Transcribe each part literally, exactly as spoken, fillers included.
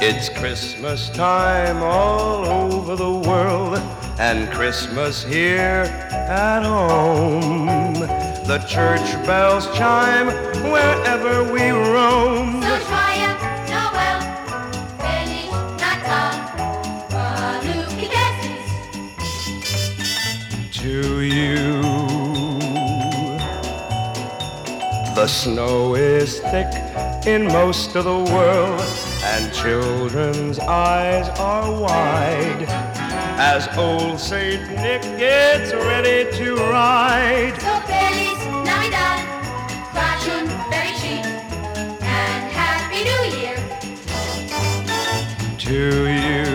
It's Christmas time all over the world, and Christmas here at home. The church bells chime wherever we roam. So joyeux Noël, Feliz Natal, Maluki To you, the snow is thick in most of the world, and children's eyes are wide as old Saint Nick gets ready to ride. So Feliz Navidad, fashion very chic, and Happy New Year to you.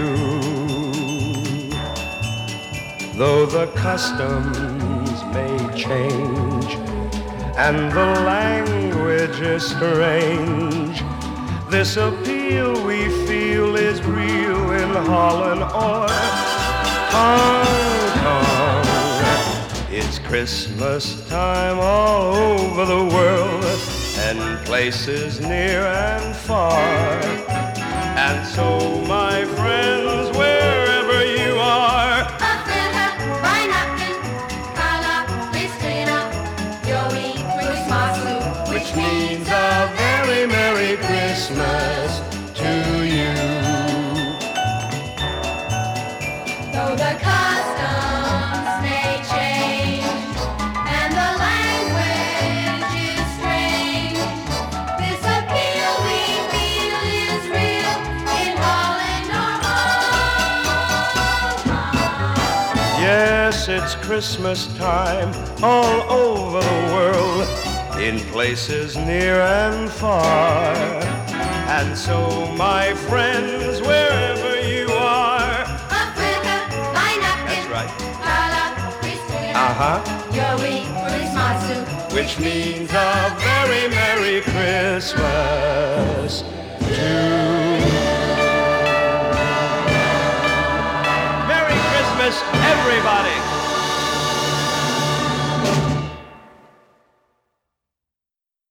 Though the customs may change and the language is strange, this appeal we feel is real in Holland or Hong Kong. It's Christmas time all over the world, and places near and far. And so, my friends, wherever you are, Afrika, Weihnachten, Kala, Christina, Joey, Christmas, which means a very Merry Christmas to you. Though the customs may change and the language is strange, this appeal we feel is real in Holland or Hong Kong. Yes, it's Christmas time all over the world, in places near and far. And so, my friends, wherever you are, Afrika, Weihnachten, that's right, Kala, Christina, uh-huh, Joey, Christmas, which means a very Merry Christmas to you. Merry Christmas, everybody!